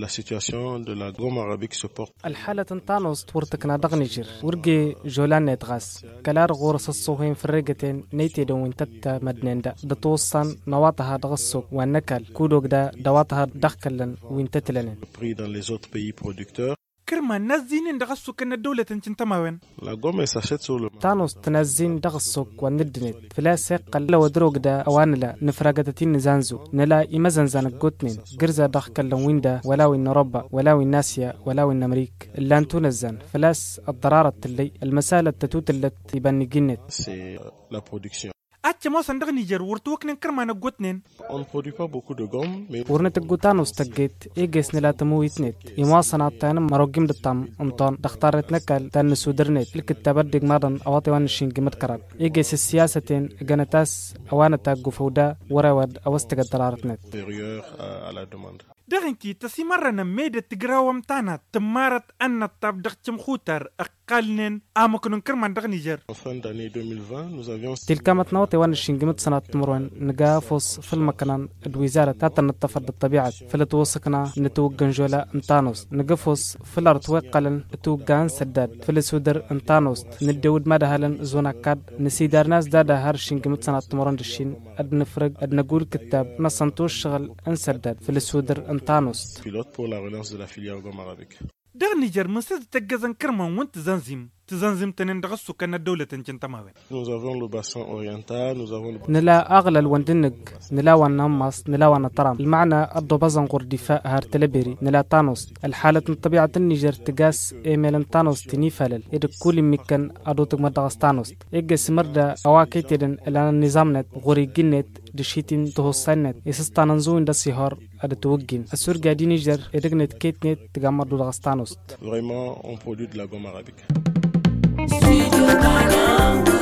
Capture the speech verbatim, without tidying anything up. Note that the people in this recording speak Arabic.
la situation de la gomme arabique se porte. الحالة تنطانوس تورتكنا دغنيجر ورقي جولان نتغاس كلار غورس الصوهين فرقتين نيتي دوين تتا مدنين دا دتوصن نواتها دغسوك ونكل كودوك دا دواتها دخكلن وين تتلنين. Pris dans les autres pays producteurs. كرما نزين دغسو كنا الدولة تنتماوين. La gomme s'achète sur le marché. تانوس تنزين دغسوك وندنت فلاسق قل ودروك دا اوانلا نفرقتتين نزانزو نلا إمازنزان قوتنين قرزا دخكلن وين دا ولا وين ربا ولا وين ناسيا ولا وين أمريك اللي انتو نزان فلاس الضرارة اللي المسالة تتوت اللي تبني جنت. C'est la production. أتش موسن دغ نيجر ورتوكنين كرما نقوتنين. On ne produit pas beaucoup de gomme, mais ورنت الجوتانوس تجيت إيجس نلا تمويتنت يمواصنا تان مروجيم دتام أنطان دختارت نكال تان سودرنت الكتابات دق مرن أواطي وان الشين جمت كراب إيجس السياسة جنتاس أوانا تاجو فودا وراود أوستك الدرارتنت. supérieur à, à la demande. دغنكي تسيمرنا ميدة تجراوم تانا تمارت أن تبدأ تمخوتر أقلن أمكن كرما دغ نيجر. En fin d'année deux mille vingt, nous avions تلك متنوتي وان الشين جمت سنة تمرون نجافوس في المكان الوزارة تاتا نتفرد الطبيعة فلتوسكنا نتوجن جولا انتانوس نجفوس في الأرض وقلن توجان سداد في السودر انتانوس ندود ماذا هلن زونا كاد نسيدار ناس دادا هارشين جمت سنة تمرون دشين أد نفرق أد نقول كتاب نصنتوش شغل انسداد في السودر انتانوس. pilote pour la relance de la filière gomme arabique. دغ نيجر مسد تجزن كرما وانت زنزيم تزنزم تنين دغسو كنا الدولة تنتماوين. Nous avons le bassin oriental, nous avons le نلا أغلى الوندنج نلا ونمص نلا ونطرام المعنى الضبازن غور دفاع هار تلبيري نلا تانوس الحالة من طبيعة النيجر تجاس إيميل تانوس تنيفلل إذا كل مكان أدوتك مدغس تانوس إجس مردا أواكيتين إلى النظام نت غوري جنت دشيتين تهوسنت يسستاننزوين دسيهار أد توجين السور قاعدي نيجر إذا كنت كيتنت تجمع دغس تانوس. Vraiment, on produit de la gomme arabique. Studio Ghana.